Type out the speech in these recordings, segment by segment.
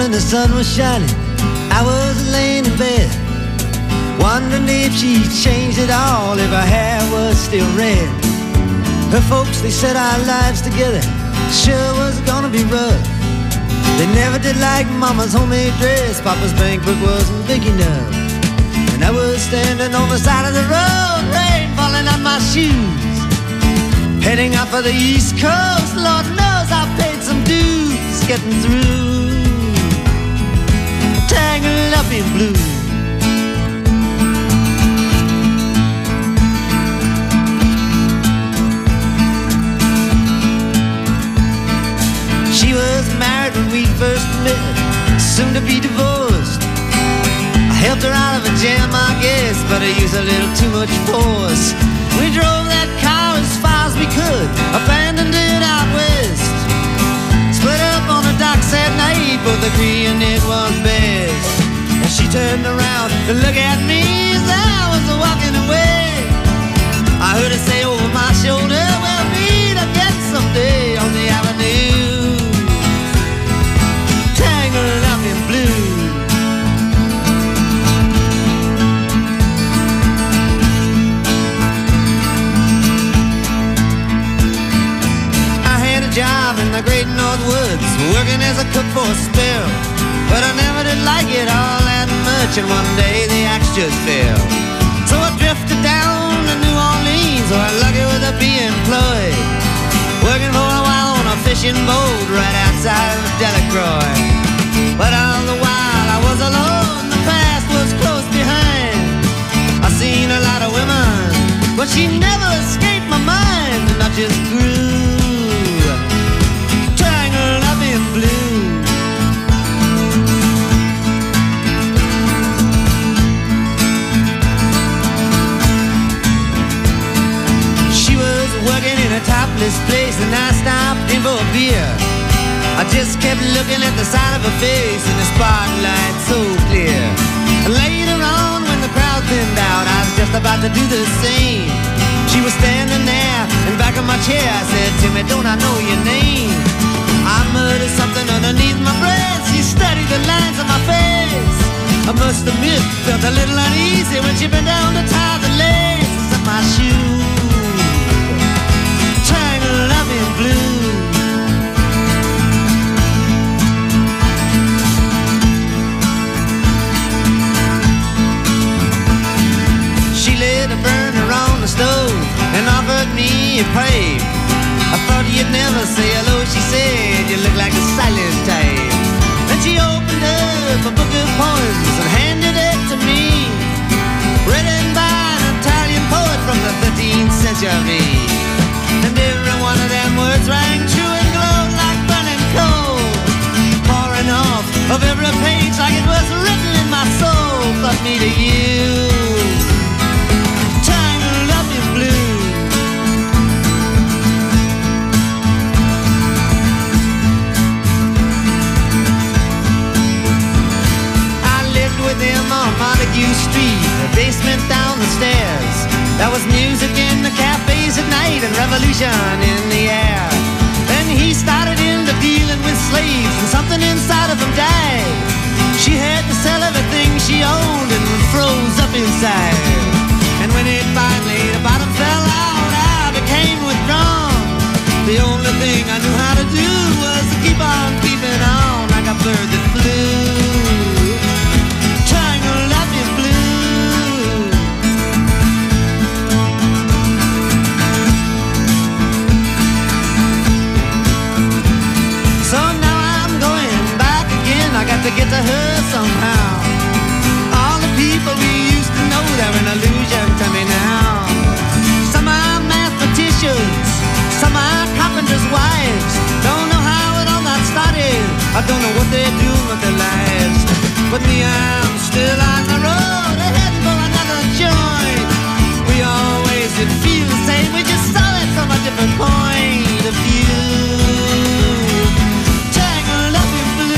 morning the sun was shining, I was laying in bed, wondering if she changed it all, if her hair was still red. Her folks, they said our lives together sure was gonna be rough. They never did like Mama's homemade dress, Papa's bank book wasn't big enough. And I was standing on the side of the road, rain falling on my shoes, heading out for the East Coast. Lord knows I paid some dues getting through, tangled up in blue. She was married when we first met, soon to be divorced. I helped her out of a jam, I guess, but I used a little too much force. We drove that car as far as we could, abandoned it out west. Split up on the docks at night, both agreeing it was best. And she turned around to look at me as I was walking away. I heard her say over my shoulder, we'll meet again someday on the avenue, tangled up in blue. Job in the great North Woods, working as a cook for a spell, but I never did like it all that much, and one day the axe just fell. So I drifted down to New Orleans, where lucky with a be employed, working for a while on a fishing boat right outside of Delacroix. But all the while I was alone, the past was close behind. I seen a lot of women, but she never escaped my mind, and I just grew blue. She was working in a topless place, and I stopped in for a beer. I just kept looking at the side of her face in the spotlight so clear. And later on, when the crowd thinned out, I was just about to do the same. She was standing there in back of my chair. I said, Timmy, don't I know your name? I muttered something underneath my breath. She studied the lines on my face. I must admit, felt a little uneasy when she bent down to tie the laces of my shoe, tangled up in blue. She lit a burner on the stove and offered me a pipe. I thought you'd never say hello, she said, you look like a silent type. Then she opened up a book of poems and handed it to me, written by an Italian poet from the 13th century. And every one of them words rang true and glowed like burning coal, pouring off of every page like it was written in my soul. But me to you, tangled up in blue. With him on Montague Street, the basement down the stairs. There was music in the cafes at night and revolution in the air. Then he started into dealing with slaves, and something inside of him died. She had to sell everything she owned and froze up inside. And when it finally, the bottom fell out, I became withdrawn. The only thing I knew how to do was to keep on keeping on like a bird that flew. To get to her somehow. All the people we used to know, they're an illusion to me now. Some are mathematicians, some are carpenters' wives. Don't know how it all got started, I don't know what they're doing with their lives. But me, I'm still on the road, heading for another joint. We always did feel the same, we just saw it from a different point of view. Tangled up in blue.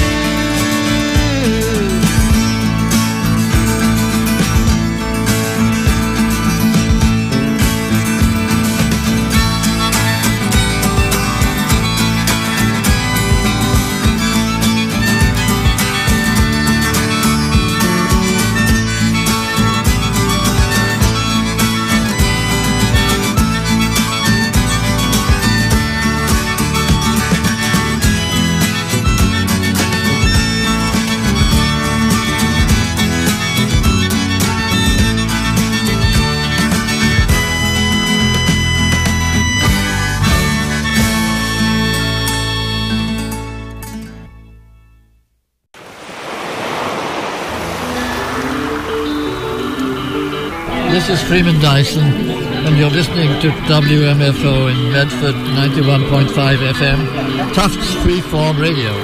This is Freeman Dyson, and you're listening to WMFO in Medford, 91.5 FM, Tufts Freeform Radio.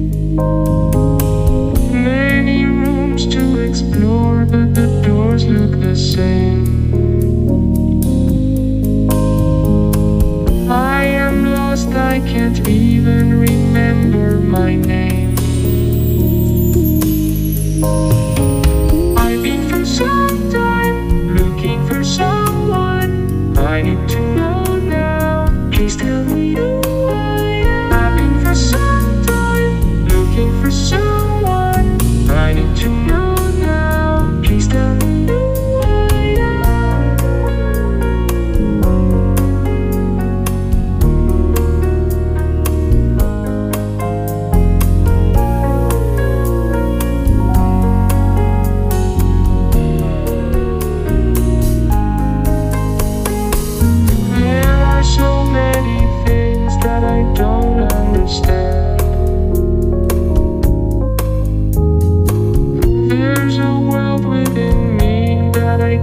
Many rooms to explore, but the doors look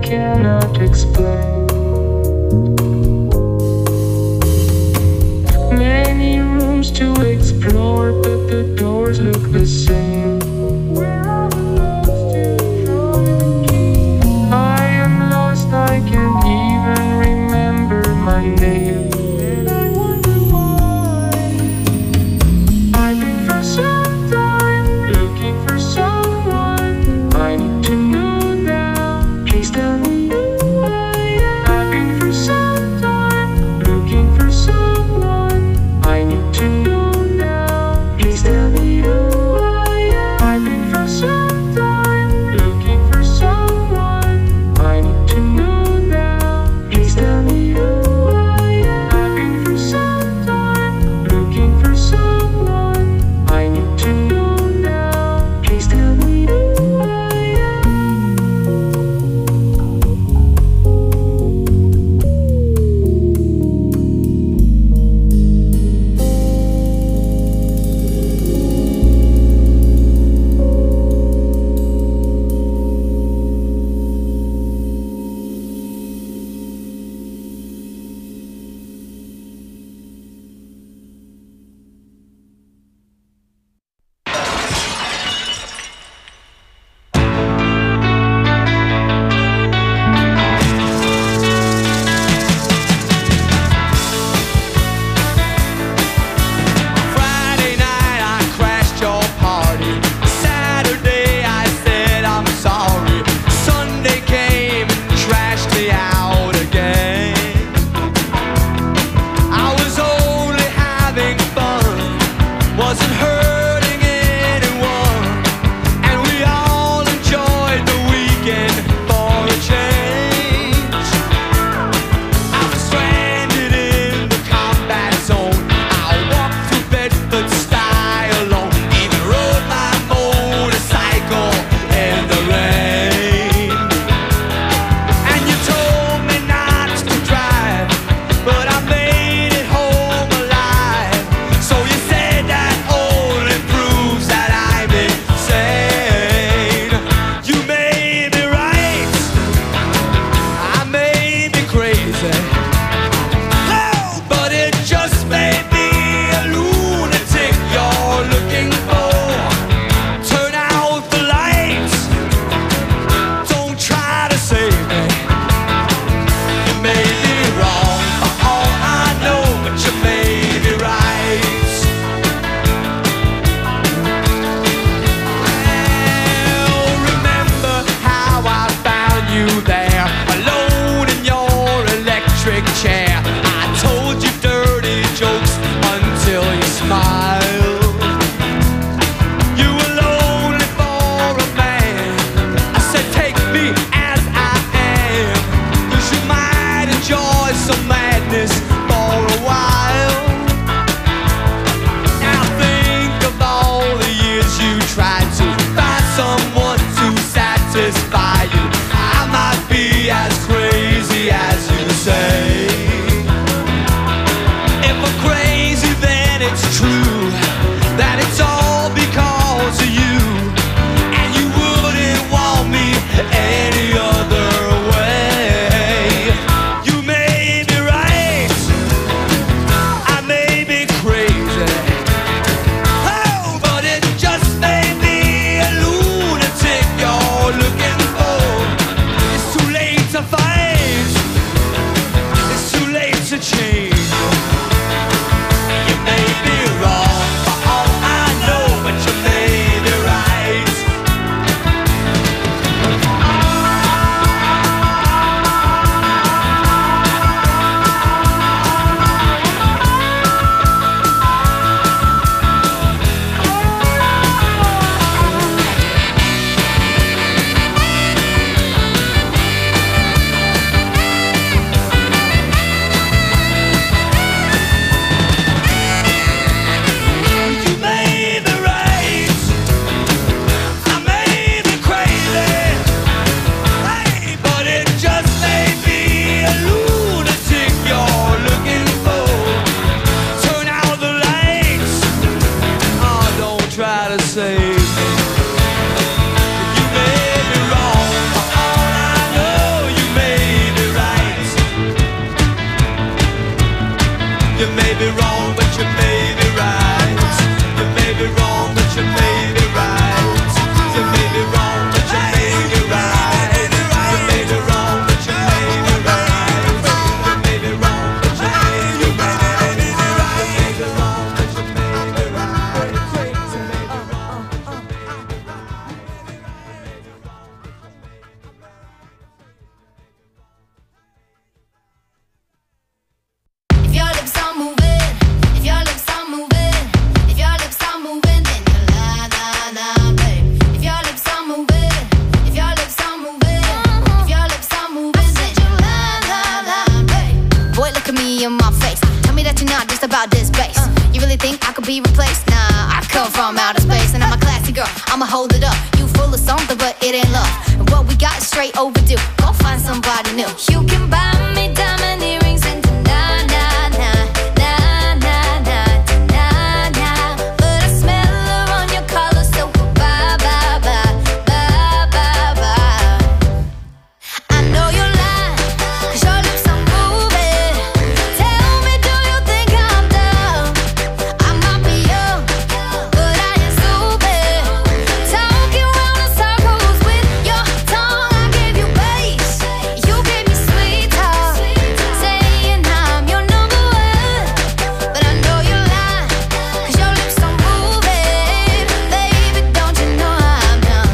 cannot explain. Many rooms to explore, but the doors look the same. I am lost, I can't even remember my name. I've been for some time looking for someone I need to know now. Please tell me who I am. I've been for some time looking for someone I need to know now. Please tell me who I am. I'ma hold it up. You full of something, but it ain't love. And what we got is straight overdue. Go find somebody new. You can buy me diamond earrings and na na na na na na na na. But I smell her on your collar, so bye bye bye bye bye bye. I know you're lying, 'cause your lips are moving. Tell me, do you think I'm dumb? I might be young, but I ain't stupid. Talking round in circles with your tongue. I gave you bass, you gave me sweet talk, saying I'm your number one. But I know you're lying, 'cause your lips are moving. Baby, don't you know I'm done?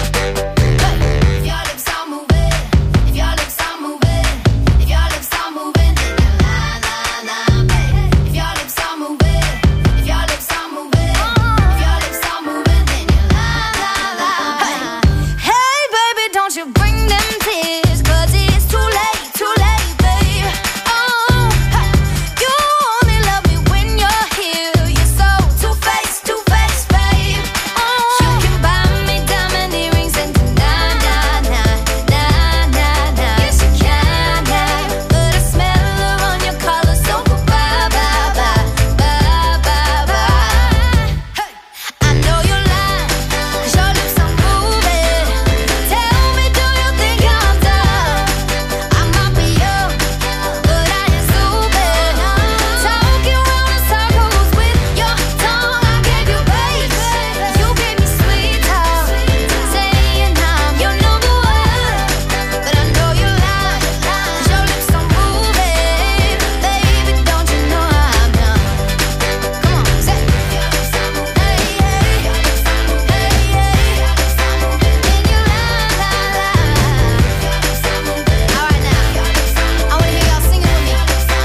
If your lips are moving, if your lips are moving, if your lips are moving, then you lie, lie, lie, baby. If your lips are moving, if your lips are moving, if your lips are moving, then you lie, lie, lie. Hey, baby, don't you bring them tears, 'cause it's too late, babe. Oh, you only love me when you're here. You're so two-faced, babe. Oh, you can buy me diamond earrings and na na na na na na. Yes, you can, yeah. But I smell her on your collar, so bye bye bye bye bye bye. Hey, I know you're lying, 'cause your lips are moving. Tell me, do you think I'm dumb? I might be young, but I ain't stupid. Talking round in circles with your tongue. I gave you bass, you gave me sweet talk, saying I'm your number one. But I know you're lying, 'cause your lips are moving. Baby, don't you know I'm done? Come on, say your lips are moving. Hey, hey, your lips are moving. Hey, hey, your lips are moving. Then you lie, lie, lie. Your lips are moving. All right now, I wanna hear y'all singing with me.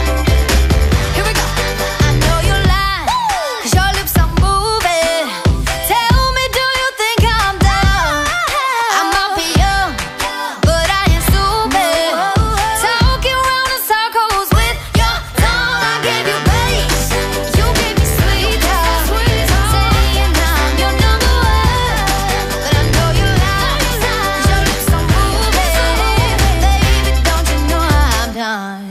Here we go. I know you're lying, 'cause your lips are moving. Tell me, do you think I'm dumb? I might be young, but I ain't stupid. Talking round in circles with your tongue. I gave you bass, you gave me sweet talk, saying I'm your number one. But I know you're lying, 'cause your lips are moving. Baby, don't you know I'm done?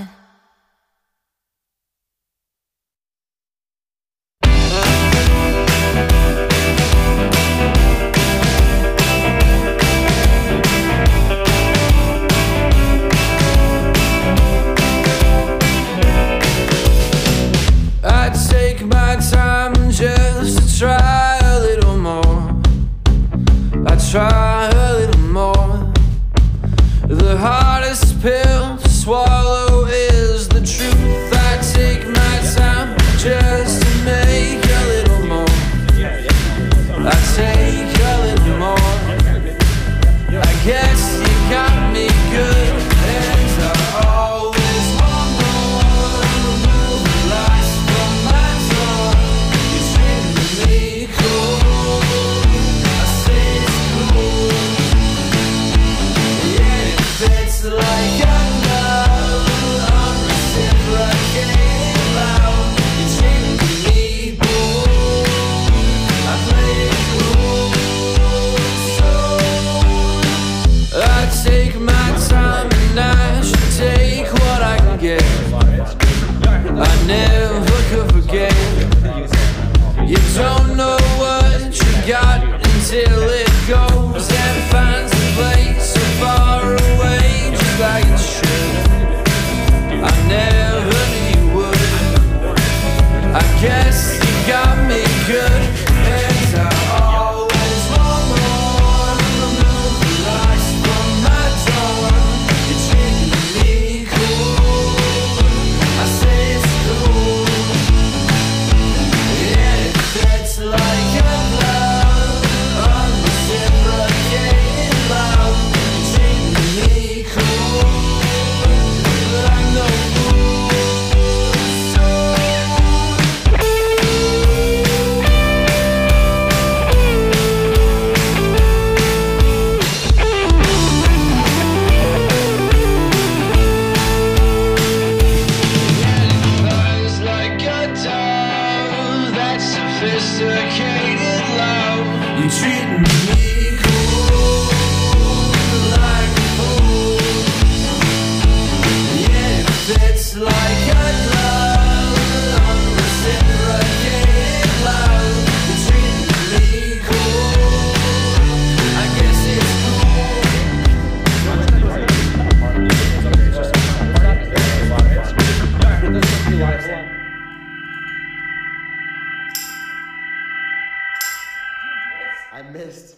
I take my time just to try a little more. I try a little more. The hardest pill to swallow is the truth. I take my time just to make a little more. I take a little more. I guess you got me good, and I always want more. Remove the lights from my door. You're treating me cool. I say it's cool. Yeah, it fits like I know. I'm reciprocating loud. You're treating me cool. I play it cool. So I take my time and I should take what I can get. I never could forget. You don't know what you got until it goes and finds a place so far away, just like it should. I never knew you would. I guess you got me good, and I always want more. Remove the lights from my door. You're treating me cool. I say it's cool. me cool like a fool. Yeah, it fits like a glove. Unreciprocated love. You're treating me cool. I guess it's I missed.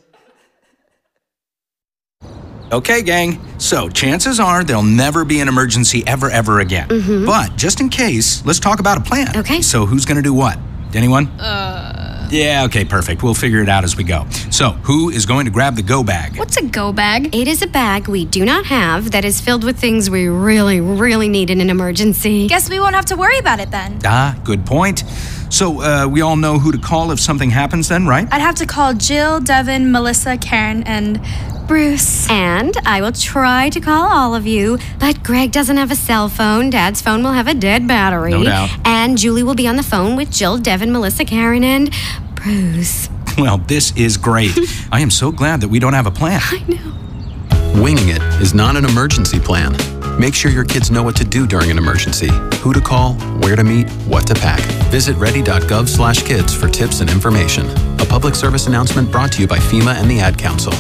Okay, gang. So, chances are there'll never be an emergency ever again. But just in case, let's talk about a plan. Okay. So, who's going to do what? Anyone? Yeah, okay, perfect. We'll figure it out as we go. So, who is going to grab the go bag? What's a go bag? It is a bag we do not have that is filled with things we really, really need in an emergency. Guess we won't have to worry about it then. Ah, good point. So, we all know who to call if something happens then, right? I'd have to call Jill, Devin, Melissa, Karen, and Bruce. And I will try to call all of you, but Greg doesn't have a cell phone. Dad's phone will have a dead battery. No doubt. And Julie will be on the phone with Jill, Devin, Melissa, Karen, and Bruce. Well, this is great. I am so glad that we don't have a plan. I know. Winging it is not an emergency plan. Make sure your kids know what to do during an emergency, who to call, where to meet, what to pack. Visit ready.gov/kids for tips and information. A public service announcement brought to you by FEMA and the Ad Council.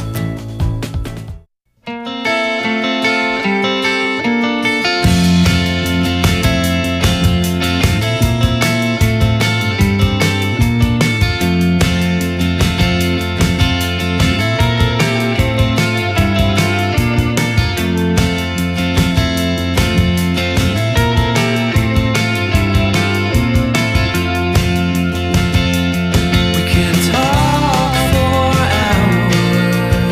we can talk for hours.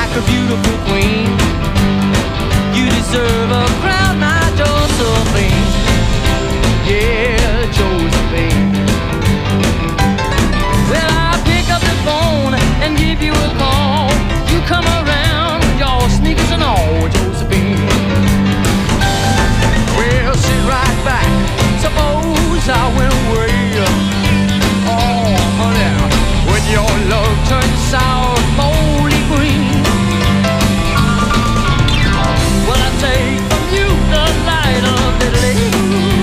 like a beautiful queen. You deserve a crown, my Josephine. Yeah, Josephine. Well, I'll pick up the phone and give you a call. You come around with your sneakers and all, Josephine. Well, sit right back. Suppose I went away. Oh, honey, when your love turns sour, moldy green. Well, I take from you the light of the day.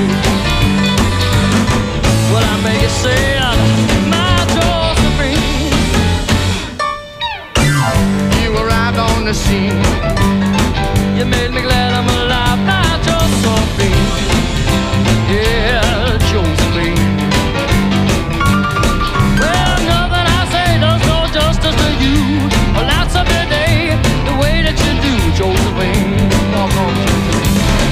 Well, I make it sad, my Josephine. You arrived on the scene. You made me glad I'm alive, my Josephine. Yeah, Josephine. Well, nothing I say does no justice to you. Well, that's up the day, the way that you do, Josephine. Walk on, Josephine.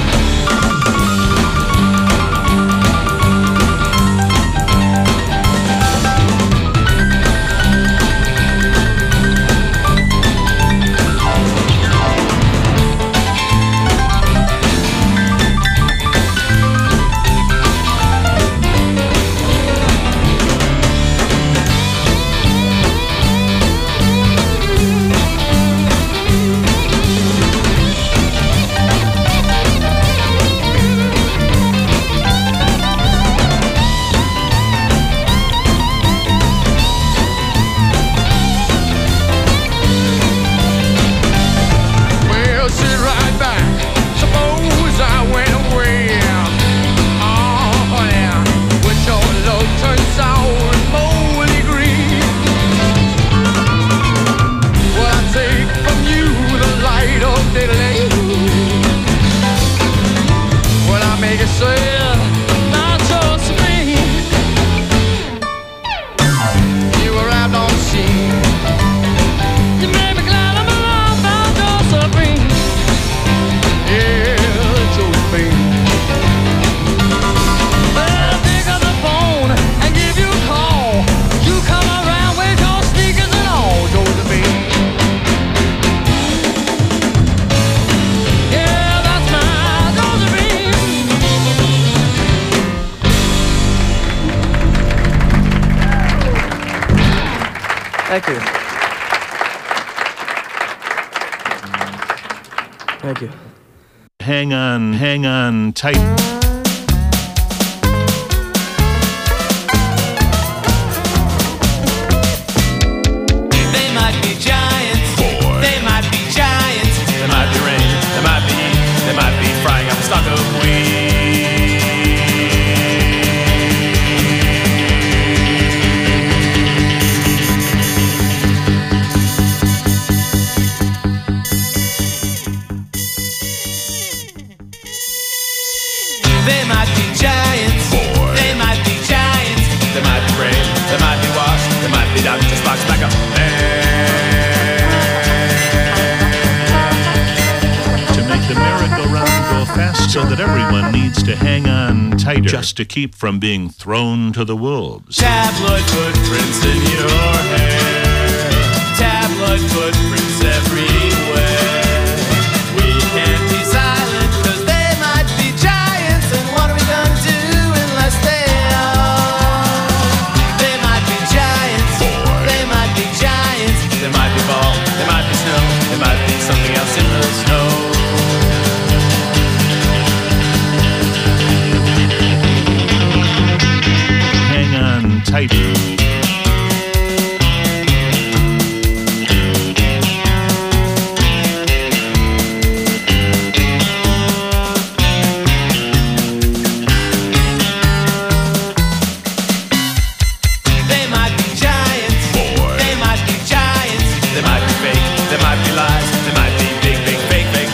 Thank you. Thank you. Hang on tight. They might be giants. They might be giants. There might be rain. There might be heat. There might be frying up a stock of wheat. They might be giants. They might be giants. There might be rain. There might be wash. There might be Dr. Spock's back up to make the merry-go-round go fast so that everyone needs to hang on tighter just to keep from being thrown to the wolves. Tabloid footprints in your hair. Tabloid footprints everywhere. We can't be silent 'cause they might be giants. And what are we gonna do unless they are? They might be giants. They might be giants. There might be fall. There might be snow. There might be something else in the snow. Hang on tight. They might be giants. They might be giants. There might be fake. There might be lies. There might be big, big, fake, fake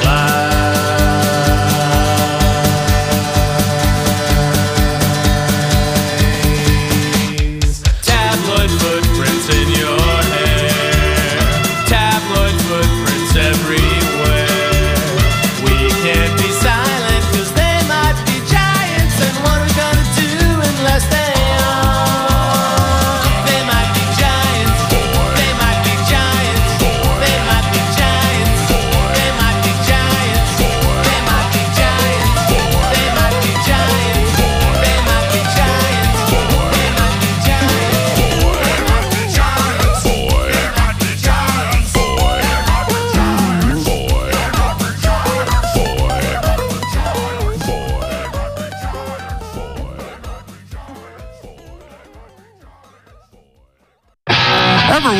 lies. Tabloid footprints in your hair. Tabloid footprints everywhere. We can't be silent 'cause they might be giants. And what are we gonna do unless they are? They might be giants. They might be giants. They might be giants.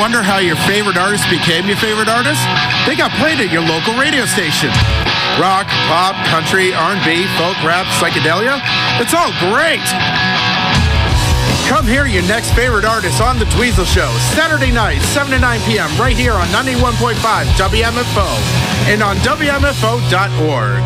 wonder how your favorite artist became your favorite artist? They got played at your local radio station. Rock, pop, country, R&B, folk, rap, psychedelia. It's all great. Come hear your next favorite artist on The Dweezil Show, Saturday night, 7 to 9 p.m. right here on 91.5 WMFO and on WMFO.org.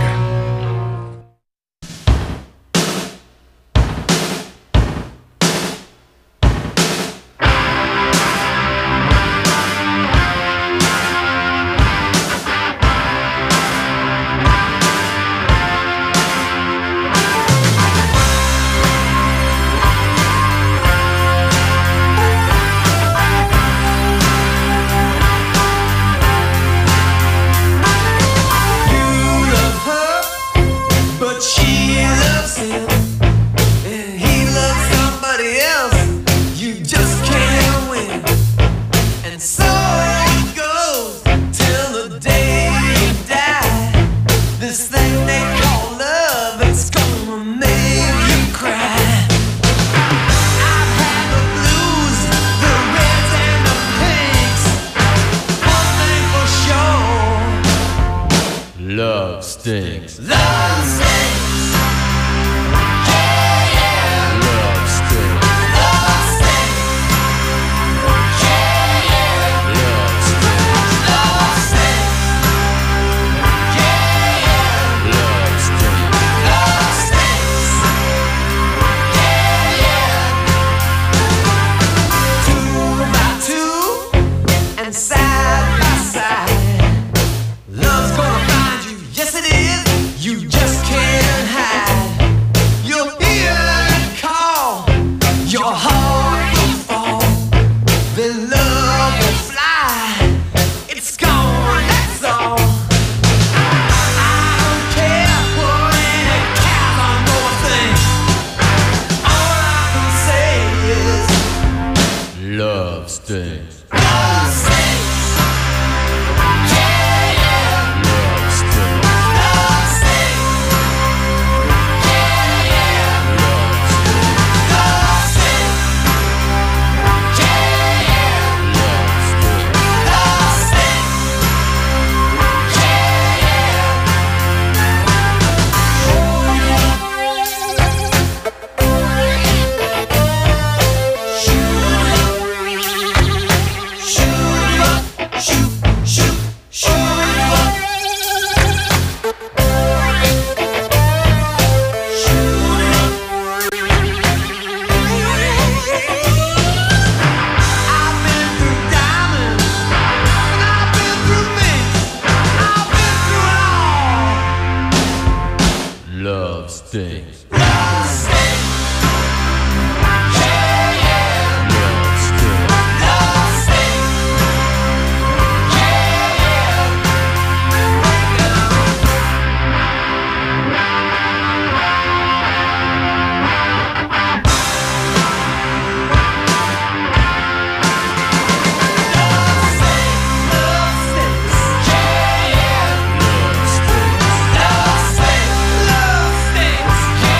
Love stinks. Love stinks. Yeah, yeah. Love stinks. Love stinks. Yeah, yeah. Love stinks. Love stinks. Yeah, yeah. Love stinks. Love stinks. Yeah, yeah. 2 by 2 and side by side. Love's gonna find you. Yes, it is. You just can't hide. You'll hear it call. Your heart will fall. Then love will fly. It's gone, that's all. I don't care what any cows on more things. All I can say is Love stinks. love stinks. Yeah, yeah. Love stinks. Love stinks. Yeah, yeah. Love stinks. Yeah, yeah. Love stinks. Love stinks. I've been through diamonds, and I've been through minks. I've been through it all. Love stinks. Love stinks. Yeah, yeah. Love stinks. Love stinks. Yeah, yeah. Love stinks. Yeah, yeah. Love stinks. Love stinks. Love stinks. Yeah,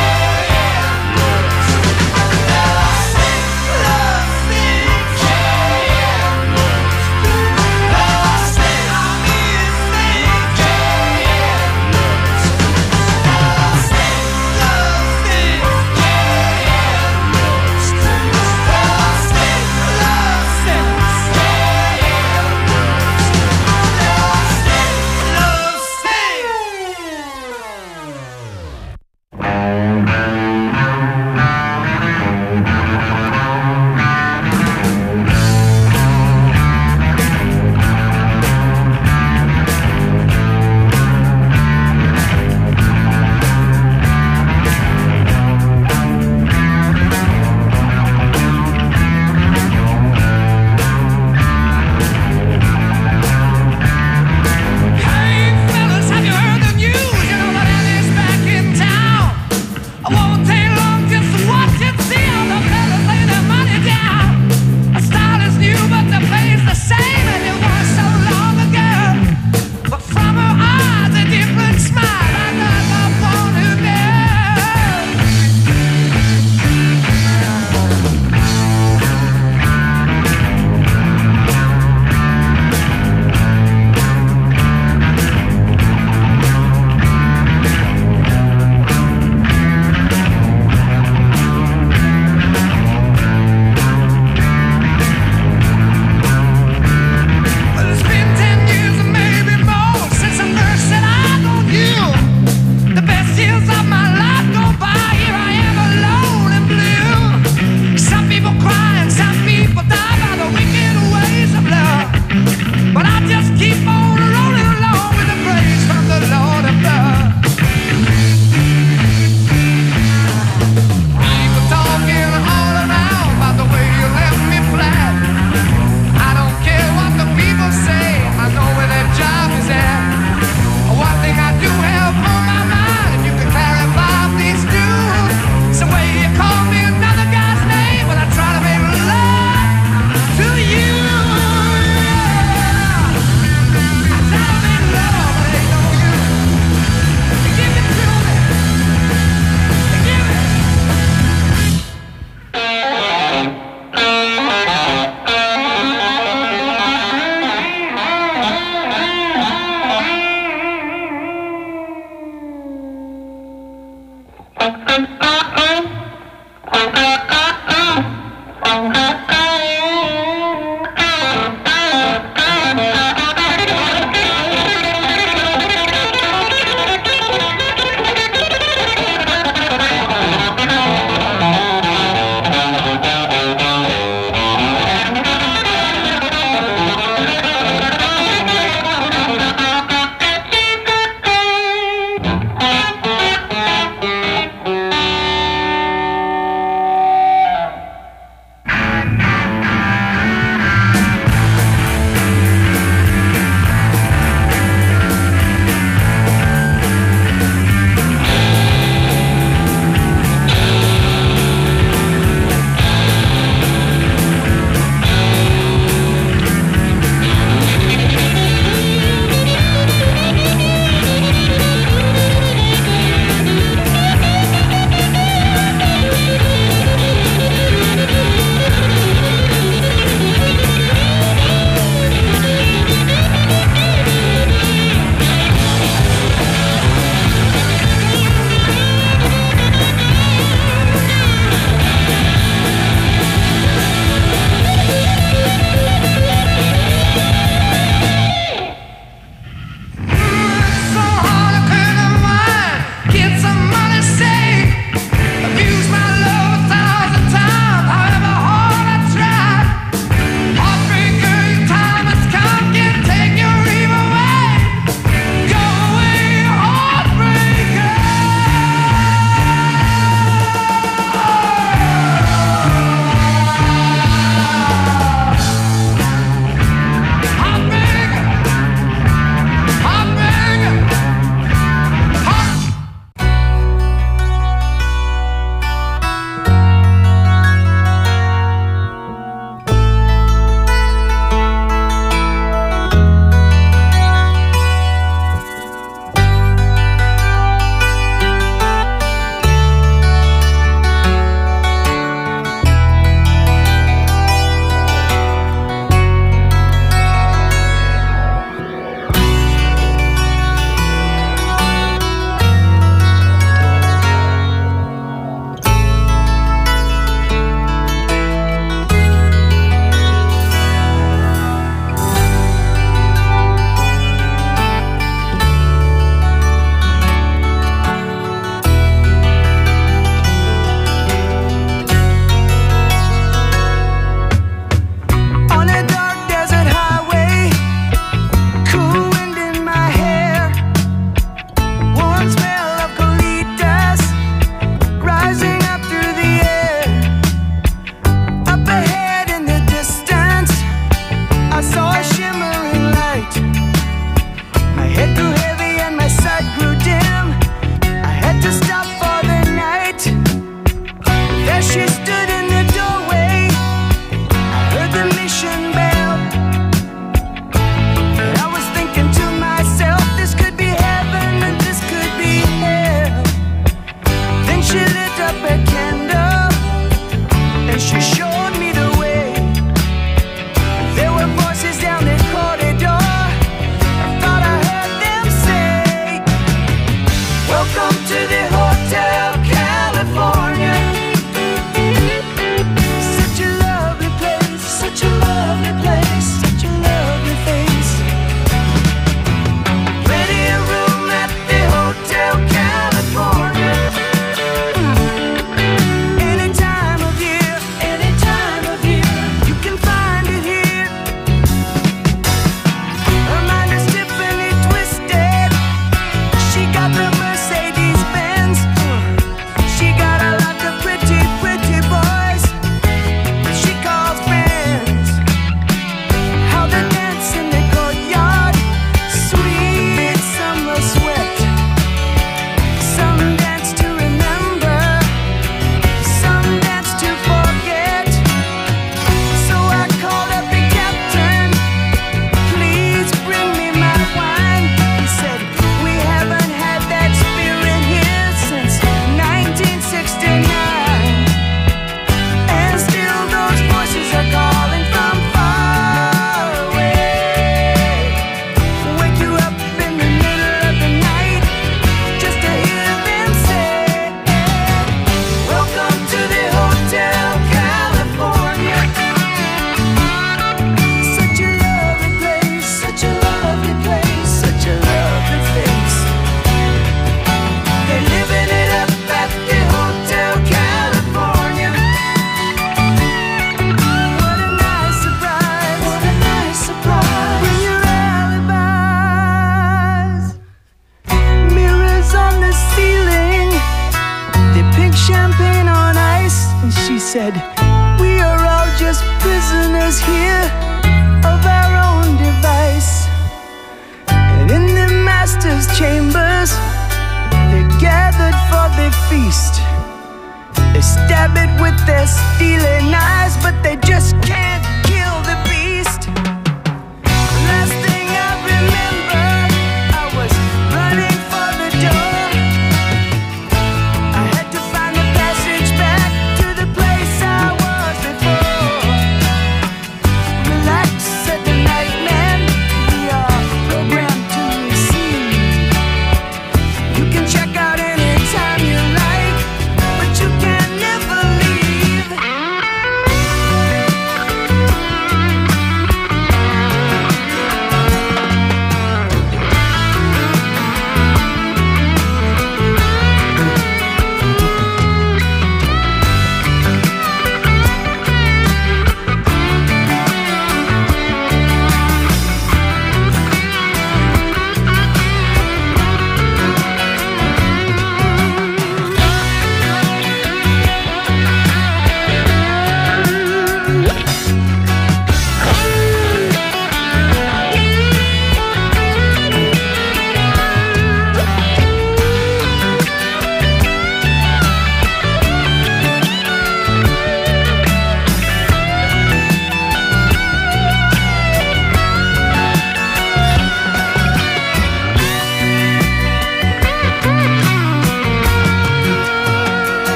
Jezebel's chambers. They're gathered for their feast. They stab it with their stealing eyes, but they just can't